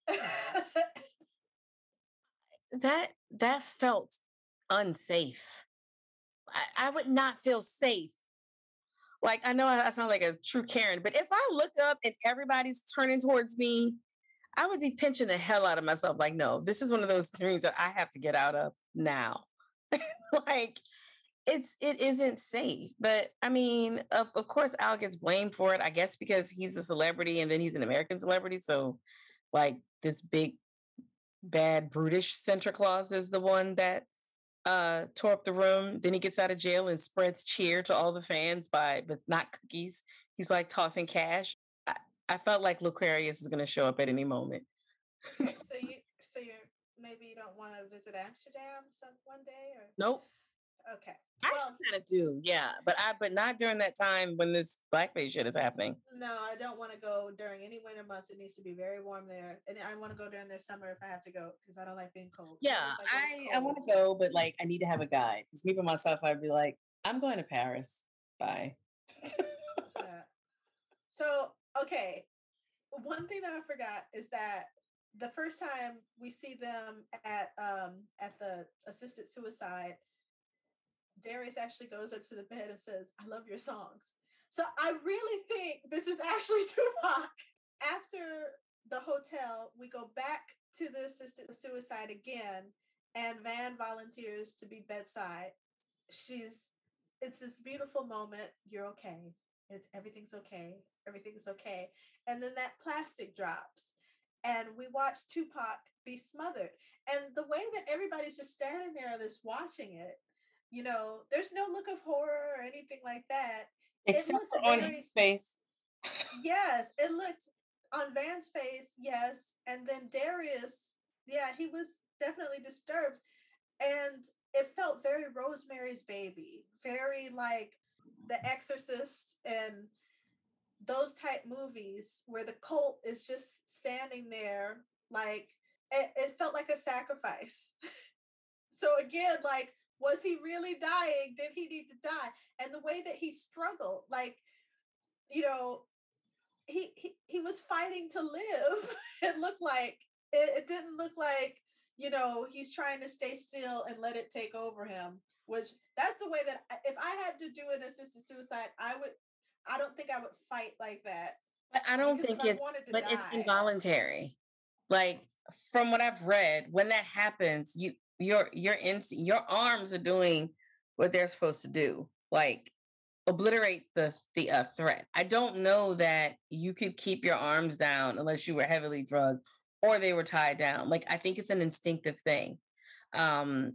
That felt unsafe. I would not feel safe. Like, I know I sound like a true Karen, but if I look up and everybody's turning towards me, I would be pinching the hell out of myself. Like, no, this is one of those things that I have to get out of now. Like, it isn't safe. But I mean, of course, Al gets blamed for it, I guess, because he's a celebrity and then he's an American celebrity. So, like, this big, bad, brutish Santa Claus is the one that tore up the room. Then he gets out of jail and spreads cheer to all the fans with not cookies. He's like tossing cash. I felt like Lucarius is going to show up at any moment. So you maybe you don't want to visit Amsterdam one day, or nope. Okay. I kind of do, yeah, but not during that time when this blackface shit is happening. No, I don't want to go during any winter months. It needs to be very warm there, and I want to go during their summer if I have to go because I don't like being cold. Yeah, I want to go, but like I need to have a guide because me by myself, I'd be like, I'm going to Paris. Bye. Yeah. So okay, one thing that I forgot is that the first time we see them at the assisted suicide, Darius actually goes up to the bed and says, I love your songs. So I really think this is actually Tupac. After the hotel, we go back to the assisted suicide again, and Van volunteers to be bedside. It's this beautiful moment. You're okay. Everything's okay. Everything's okay. And then that plastic drops, and we watch Tupac be smothered. And the way that everybody's just standing there just watching it, there's no look of horror or anything like that. Except for on his face. Yes, it looked on Van's face, yes. And then Darius, yeah, he was definitely disturbed. And it felt very Rosemary's Baby, very like The Exorcist and those type movies where the cult is just standing there. Like, it felt like a sacrifice. So again, like, was he really dying? Did he need to die? And the way that he struggled, like, he was fighting to live. It looked like it didn't look like, he's trying to stay still and let it take over him, which that's the way that if I had to do an assisted suicide, I don't think I would fight like that. But I don't think it's involuntary. Like, from what I've read, when that happens, your arms are doing what they're supposed to do, like obliterate the threat. I don't know that you could keep your arms down unless you were heavily drugged or they were tied down. Like, I think it's an instinctive thing.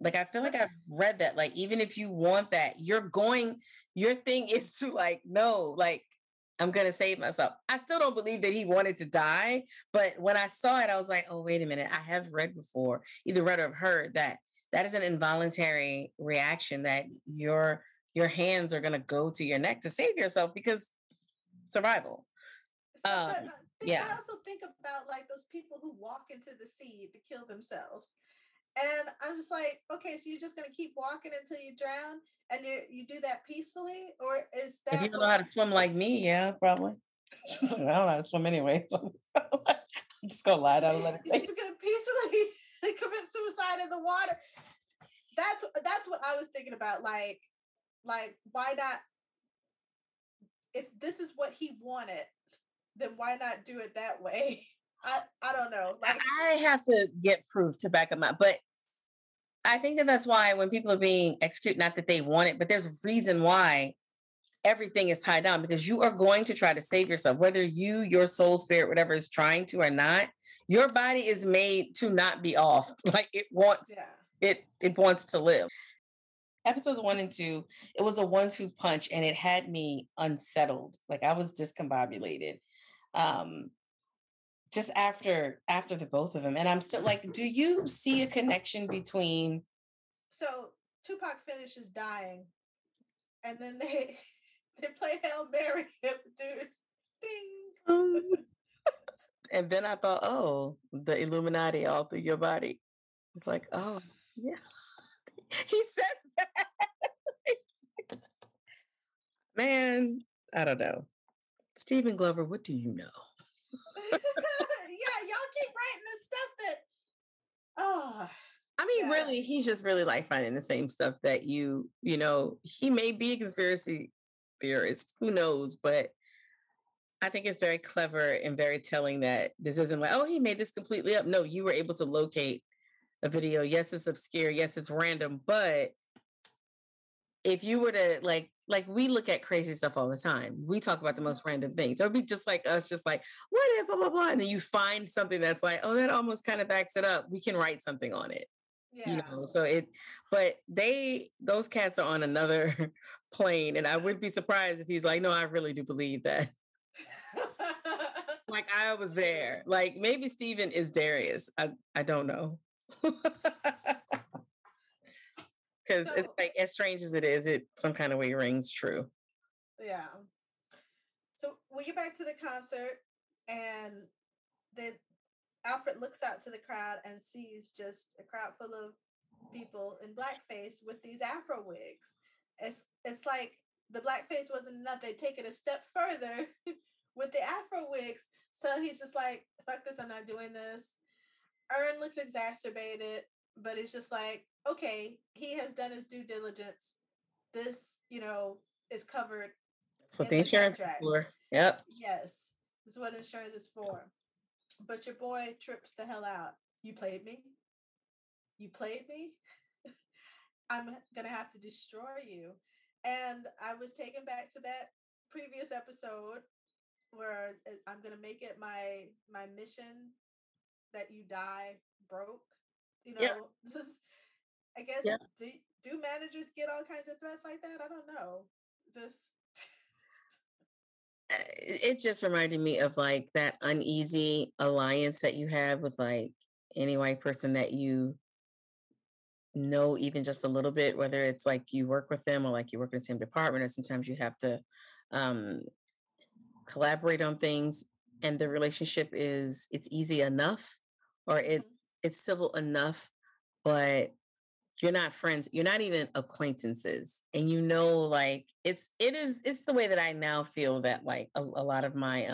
Like, I feel like I've read that. Like, even if you want that, your thing is to like, no, like, I'm going to save myself. I still don't believe that he wanted to die. But when I saw it, I was like, oh, wait a minute. I have read before, either read or heard that is an involuntary reaction, that your hands are going to go to your neck to save yourself because survival. I Yeah. also think about like those people who walk into the sea to kill themselves. And I'm just like, okay, so you're just going to keep walking until you drown, and you do that peacefully? Or is that... If you don't know how to swim like me, yeah, probably. I don't know how to swim anyway. So I'm just going to lie down and let it You're just going to peacefully commit suicide in the water. That's what I was thinking about. Like, why not? If this is what he wanted, then why not do it that way? I don't know. Like, I have to get proof to back them up, but I think that's why when people are being executed, not that they want it, but there's a reason why everything is tied down, because you are going to try to save yourself, whether your soul, spirit, whatever is trying to or not. Your body is made to not be off. Like, it wants, it wants to live. Episodes 1 and 2, it was a 1-2 punch, and it had me unsettled. Like, I was discombobulated. Just after the both of them. And I'm still like, do you see a connection between... So Tupac finishes dying, and then they play Hail Mary at the dude. Ding. And then I thought, oh, the Illuminati all through your body. It's like, oh, yeah. He says that. Man, I don't know. Stephen Glover, what do you know? Yeah, y'all keep writing this stuff that, I mean, really, he's just really like finding the same stuff that you know, he may be a conspiracy theorist, who knows, but I think it's very clever and very telling that this isn't like, oh, he made this completely up. No, you were able to locate a video. Yes, it's obscure. Yes, it's random. But if you were to like we look at crazy stuff all the time. We talk about the most random things. It would be just like us, just like, what if, blah, blah, blah. And then you find something that's like, oh, that almost kind of backs it up. We can write something on it. Yeah. You know, so but those cats are on another plane. And I would be surprised if he's like, no, I really do believe that. Like, I was there. Like, maybe Steven is Darius. I don't know. Because it's like, as strange as it is, it some kind of way rings true. Yeah. So we get back to the concert, and then Alfred looks out to the crowd and sees just a crowd full of people in blackface with these Afro wigs. It's like the blackface wasn't enough. They take it a step further with the Afro wigs. So he's just like, fuck this, I'm not doing this. Ern looks exacerbated, but it's just like, okay, he has done his due diligence. This, is covered. That's what the insurance is for. Yep. Yes. This is what insurance is for. But your boy trips the hell out. You played me? You played me? I'm going to have to destroy you. And I was taken back to that previous episode where I'm going to make it my mission that you die broke. I guess, do managers get all kinds of threats like that? I don't know. It just reminded me of like that uneasy alliance that you have with like any white person that you know even just a little bit, whether it's like you work with them or like you work in the same department, or sometimes you have to collaborate on things, and the relationship it's easy enough, or it's civil enough, but you're not friends, you're not even acquaintances. And like it's the way that I now feel that like a lot of my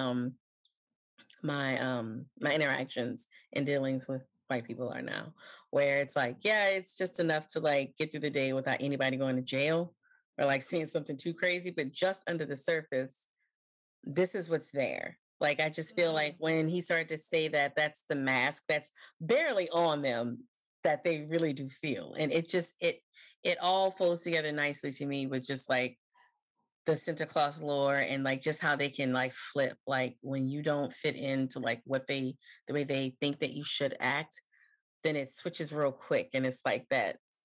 my interactions and dealings with white people are now, where it's like, yeah, it's just enough to like get through the day without anybody going to jail or like seeing something too crazy, but just under the surface, this is what's there. Like, I just feel like when he started to say that that's the mask that's barely on them, that they really do feel. And it just, it all folds together nicely to me with just like the Santa Claus lore, and like just how they can like flip, like when you don't fit into like the way they think that you should act, then it switches real quick. And it's like that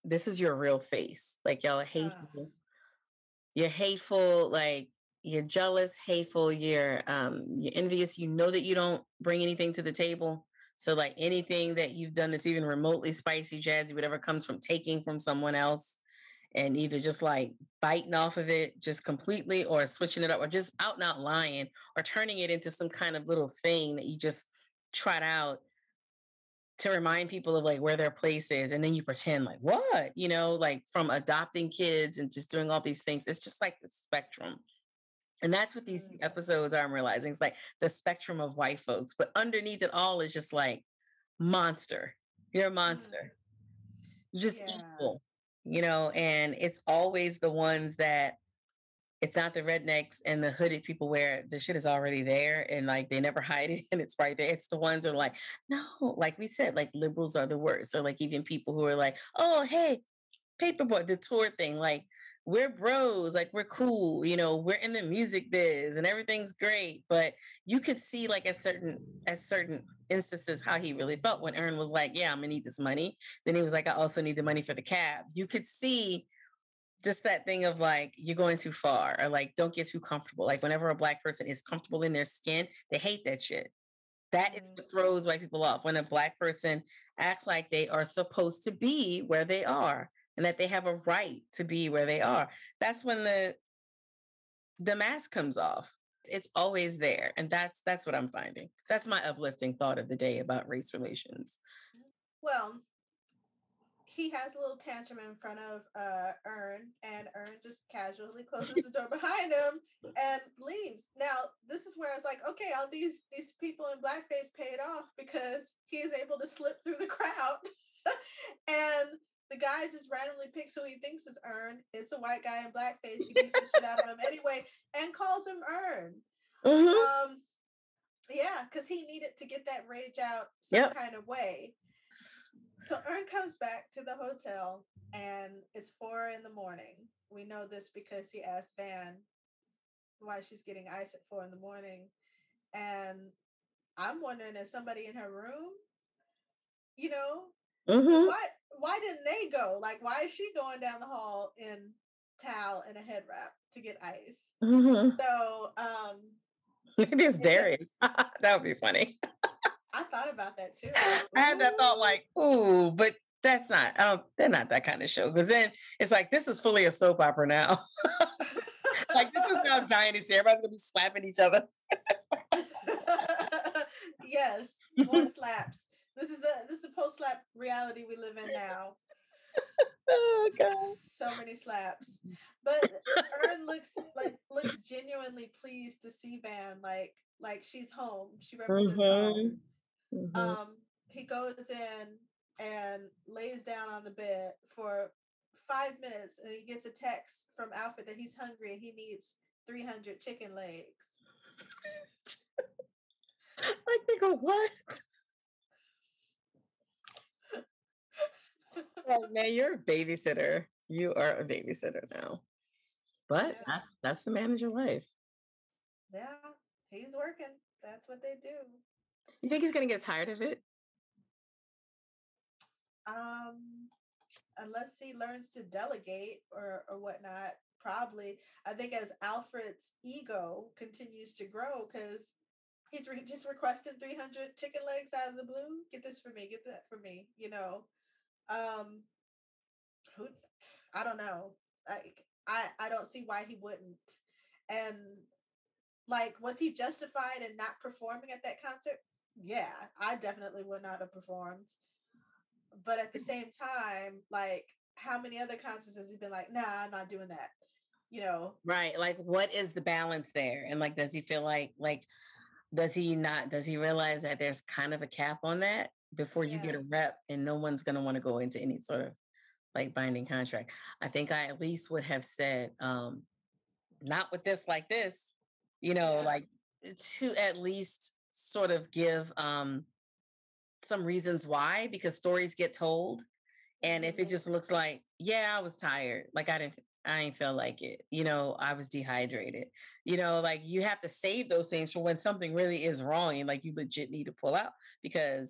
this is your real face. Like y'all are hateful. You're hateful, like you're jealous, hateful, you're envious. You know that you don't bring anything to the table. So like anything that you've done that's even remotely spicy, jazzy, whatever comes from taking from someone else and either just like biting off of it just completely or switching it up or just out and out lying or turning it into some kind of little thing that you just trot out to remind people of like where their place is. And then you pretend like, what, like from adopting kids and just doing all these things. It's just like the spectrum. And that's what these episodes are, I'm realizing. It's like the spectrum of white folks, but underneath it all is just like monster. You're a monster. You're just evil, and it's always the ones that it's not the rednecks and the hooded people where the shit is already there and like they never hide it and it's right there. It's the ones that are like, no, like we said, like liberals are the worst. Or like even people who are like, oh, hey, paperboy, the tour thing, like we're bros, like we're cool, we're in the music biz and everything's great. But you could see like at certain instances how he really felt when Earn was like, yeah, I'm gonna need this money. Then he was like, I also need the money for the cab. You could see just that thing of like, you're going too far or like, don't get too comfortable. Like whenever a Black person is comfortable in their skin, they hate that shit. That is what throws white people off. When a Black person acts like they are supposed to be where they are and that they have a right to be where they are, that's when the mask comes off. It's always there. And that's what I'm finding. That's my uplifting thought of the day about race relations. Well, he has a little tantrum in front of Earn, and Earn just casually closes the door behind him and leaves. Now, this is where it's like, okay, all these people in blackface paid off because he is able to slip through the crowd. And the guy just randomly picks who he thinks is Earn. It's a white guy in blackface. He beats the shit out of him anyway and calls him Earn. Mm-hmm. Yeah, because he needed to get that rage out some kind of way. So Earn comes back to the hotel and it's 4 a.m. We know this because he asked Van why she's getting ice at 4 a.m. And I'm wondering, is somebody in her room? Mm-hmm. Why didn't they go? Like, why is she going down the hall in towel and a head wrap to get ice? Mm-hmm. So, maybe it's Darius. That would be funny. I thought about that too. I had that thought like, ooh, but that's not, they're not that kind of show. Because then it's like, this is fully a soap opera now. Like, this is now Dynasty. Everybody's going to be slapping each other. Yes, more slaps. This is the post-slap reality we live in now. Oh, God. So many slaps. But Earn looks genuinely pleased to see Van, like she's home. She represents home. Mm-hmm. He goes in and lays down on the bed for 5 minutes and he gets a text from Alfred that he's hungry and he needs 300 chicken legs. I think of what? Oh, man, you're a babysitter. You are a babysitter now. But that's the man of your life. Yeah, he's working. That's what they do. You think he's going to get tired of it? Unless he learns to delegate or whatnot, probably. I think as Alfred's ego continues to grow, because he's just requesting 300 chicken legs out of the blue. Get this for me. Get that for me. I don't know. I don't see why he wouldn't. And like, was he justified in not performing at that concert? Yeah, I definitely would not have performed. But at the same time, like, how many other concerts has he been like, nah, I'm not doing that? Right. Like, what is the balance there? And like, does he feel like, does he realize that there's kind of a cap on that before you get a rep and no one's going to want to go into any sort of like binding contract? I think I at least would have said, not with this, like this, like to at least sort of give some reasons why, because stories get told. And if it just looks like, I was tired, like I ain't feel like it, I was dehydrated, like you have to save those things for when something really is wrong and like you legit need to pull out, because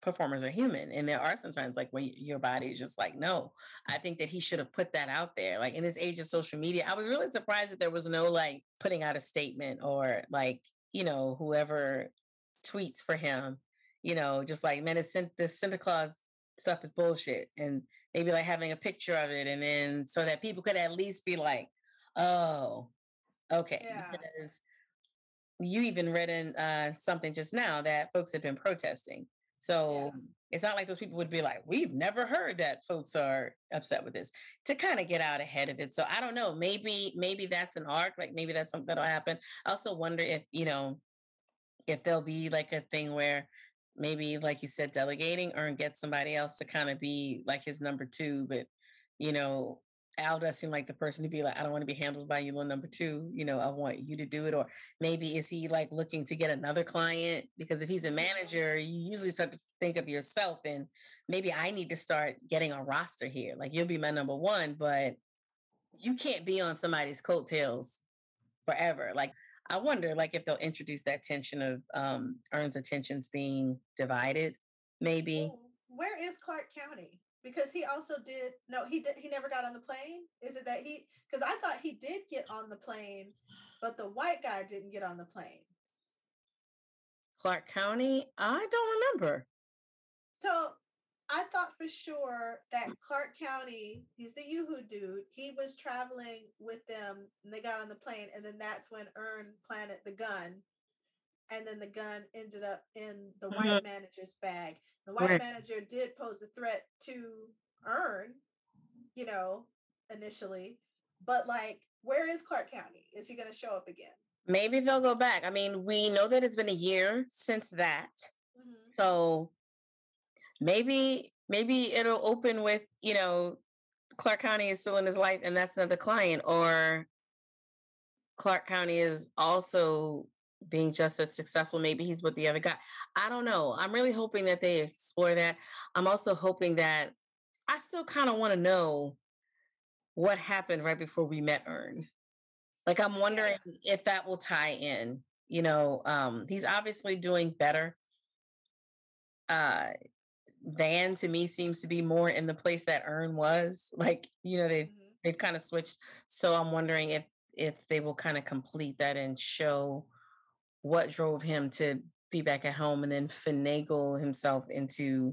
performers are human, and there are sometimes like when your body is just like, no. I think that he should have put that out there. Like in this age of social media, I was really surprised that there was no like putting out a statement or like, whoever tweets for him, just like, man, this Santa Claus stuff is bullshit. And maybe like having a picture of it, and then so that people could at least be like, oh, okay. Yeah. Because you even read in something just now that folks have been protesting. So it's not like those people would be like, we've never heard that folks are upset with this, to kind of get out ahead of it. So I don't know, maybe that's an arc, like maybe that's something that'll happen. I also wonder if there'll be like a thing where maybe, like you said, delegating or get somebody else to kind of be like his number two. But, Al does seem like the person to be like, I don't want to be handled by you, little number two. I want you to do it. Or maybe is he like looking to get another client? Because if he's a manager, you usually start to think of yourself, and maybe I need to start getting a roster here. Like, you'll be my number one, but you can't be on somebody's coattails forever. Like, I wonder like if they'll introduce that tension of Earn's attentions being divided, maybe. Well, where is Clark County? Because he also he never got on the plane. Is it that because I thought he did get on the plane, but the white guy didn't get on the plane. Clark County? I don't remember. So I thought for sure that Clark County, he's the Yoo-hoo dude, he was traveling with them and they got on the plane, and then that's when Earn planted the gun. And then the gun ended up in the white manager's bag. The white manager did pose a threat to Earn, initially. But like, where is Clark County? Is he going to show up again? Maybe they'll go back. I mean, we know that it's been a year since that. Mm-hmm. So maybe it'll open with, Clark County is still in his life and that's another client, or Clark County is also being just as successful. Maybe he's with the other guy. I don't know. I'm really hoping that they explore that. I'm also hoping that I still kind of want to know what happened right before we met Earn. Like, I'm wondering if that will tie in. He's obviously doing better. Van to me seems to be more in the place that Earn was. Like, they've kind of switched. So I'm wondering if they will kind of complete that and show what drove him to be back at home, and then finagle himself into,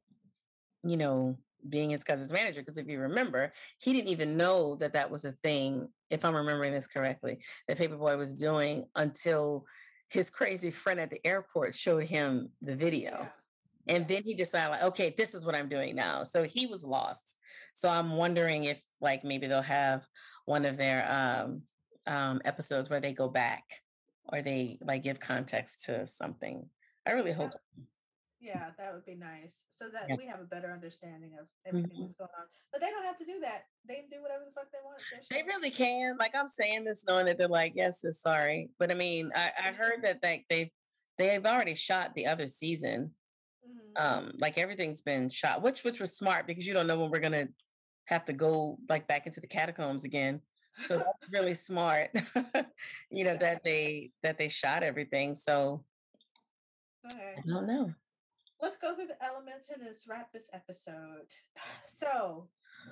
being his cousin's manager. Because if you remember, he didn't even know that was a thing, if I'm remembering this correctly, that Paperboy was doing until his crazy friend at the airport showed him the video. Yeah. And then he decided, like, okay, this is what I'm doing now. So he was lost. So I'm wondering if like maybe they'll have one of their episodes where they go back, or they like give context to something. I really hope so. Yeah, that would be nice. So that we have a better understanding of everything that's going on. But they don't have to do that. They can do whatever the fuck they want. They really can. Like, I'm saying this knowing that they're like, yes, it's sorry. But I mean, I heard that they've already shot the other season. Mm-hmm. Like, everything's been shot, which was smart, because you don't know when we're gonna have to go like back into the catacombs again. So that's really smart, that they shot everything. So okay. I don't know. Let's go through the elements and let's wrap this episode. So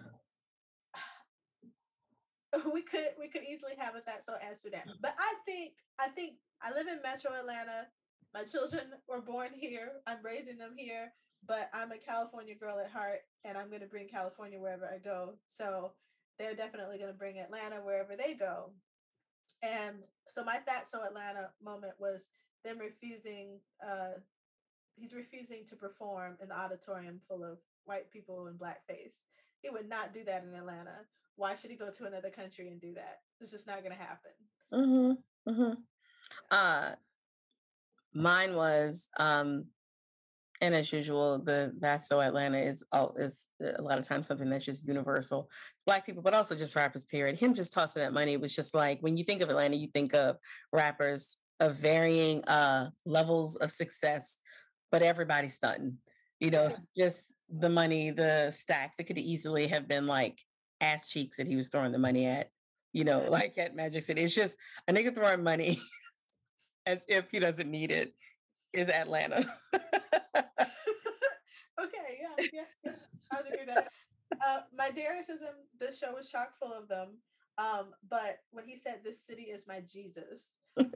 we could easily have it that so answer that. But I think I live in Metro Atlanta. My children were born here. I'm raising them here, but I'm a California girl at heart, and I'm going to bring California wherever I go. So they're definitely going to bring Atlanta wherever they go. And so my That So Atlanta moment was them refusing, he's refusing to perform in the auditorium full of white people in blackface. He would not do that in Atlanta. Why should he go to another country and do that? It's just not going to happen. Mm-hmm. Mm-hmm. Mine was, and as usual, That's So Atlanta is a lot of times something that's just universal. Black people, but also just rappers, period. Him just tossing that money was just like, when you think of Atlanta, you think of rappers of varying levels of success, but everybody's stunting. Just the money, the stacks. It could easily have been like ass cheeks that he was throwing the money at, like at Magic City. It's just a nigga throwing money as if he doesn't need it is Atlanta. Okay, yeah. I would agree with that. My Dariusism, this show was chock full of them. But when he said, "This city is my Jesus,"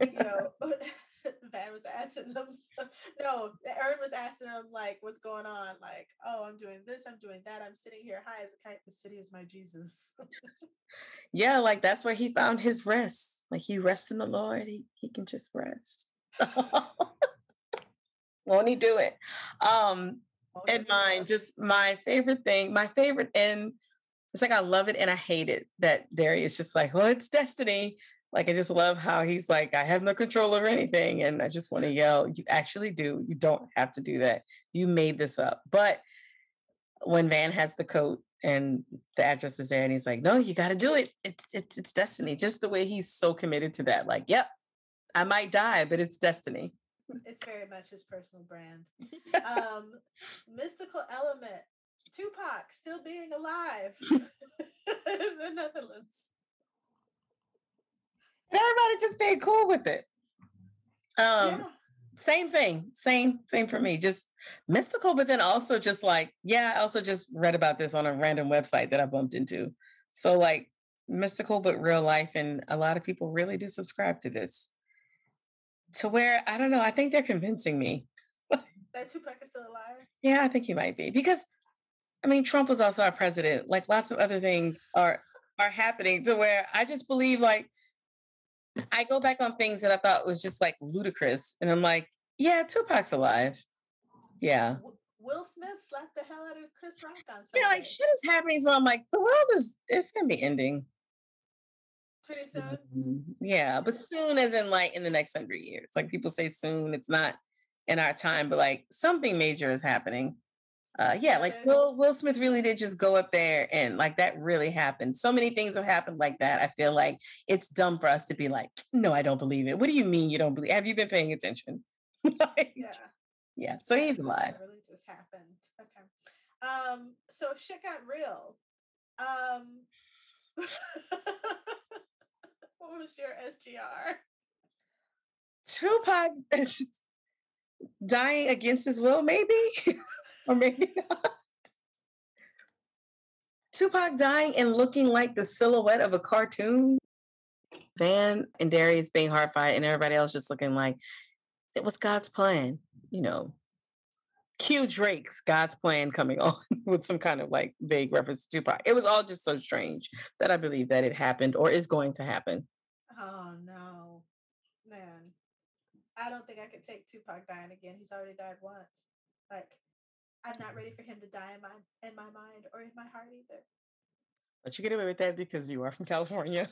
Van was asking them. No, Aaron was asking them like, "What's going on?" Like, "Oh, I'm doing this, I'm doing that, I'm sitting here high as a kite. The city is my Jesus." Yeah, like that's where he found his rest. Like he rests in the Lord. He can just rest. Won't he do it? And mine, just my favorite thing, and it's like I love it and I hate it that Darius just like, well, it's destiny. Like I just love how he's like, I have no control over anything. And I just want to yell, you actually do. You don't have to do that. You made this up. But when Van has the coat and the address is there and he's like, no, you got to do it. It's destiny. Just the way he's so committed to that. Like, yep, I might die, but it's destiny. It's very much his personal brand. Mystical element. Tupac still being alive in the Netherlands. And everybody just being cool with it. Same thing. Same for me. Just mystical, but then also just like, I also just read about this on a random website that I bumped into. So like mystical, but real life. And a lot of people really do subscribe to this. To where, I don't know, I think they're convincing me. That Tupac is still alive? Yeah, I think he might be. Because, I mean, Trump was also our president. Like lots of other things are happening to where I just believe like, I go back on things that I thought was just like ludicrous. And I'm like, yeah, Tupac's alive. Yeah. Will Smith slapped the hell out of Chris Rock on Sunday. Yeah, like shit is happening. So I'm like, the world it's going to be ending. Pretty soon? Yeah, but soon as in like in the next 100 years. Like people say soon, it's not in our time, but like something major is happening. Like Will Smith really did just go up there and like that really happened. So many things have happened like that. I feel like it's dumb for us to be like, no, I don't believe it. What do you mean you don't believe? Have you been paying attention? Yeah. So he's alive. It really just happened. Okay. So shit got real. What was your SGR? Tupac dying against his will, maybe? Or maybe not. Tupac dying and looking like the silhouette of a cartoon. Van and Darius being horrified and everybody else just looking like it was God's plan. Cue Drake's God's Plan coming on with some kind of like vague reference to Tupac. It was all just so strange that I believe that it happened or is going to happen. Oh no, man. I don't think I could take Tupac dying again. He's already died once. Like, I'm not ready for him to die in my mind or in my heart either. But you get away with that because you are from California.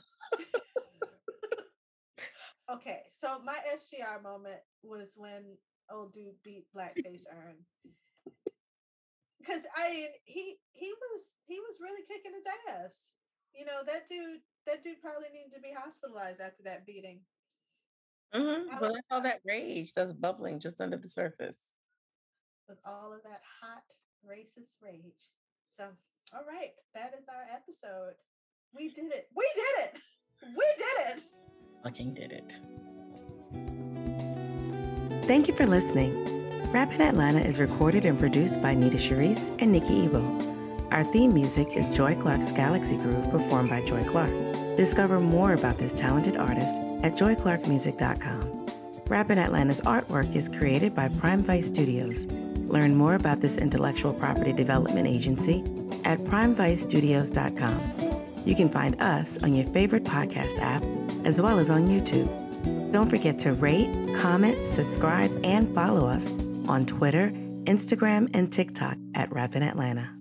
Okay, so my SGR moment was when old dude beat Blackface Earn. Because he was really kicking his ass. That dude probably needed to be hospitalized after that beating. Mm-hmm. Well, that's all that rage that's bubbling just under the surface. With all of that hot racist rage. So, all right, that is our episode. We did it. Fucking did it. Thank you for listening. Rappin' Atlanta is recorded and produced by Nita Sharice and Nikki Ebo. Our theme music is Joy Clark's Galaxy Groove, performed by Joy Clark. Discover more about this talented artist at joyclarkmusic.com. Rappin' Atlanta's artwork is created by Prime Vice Studios. Learn more about this intellectual property development agency at primevicestudios.com. You can find us on your favorite podcast app, as well as on YouTube. Don't forget to rate, comment, subscribe, and follow us on Twitter, Instagram, and TikTok at Rappin' Atlanta.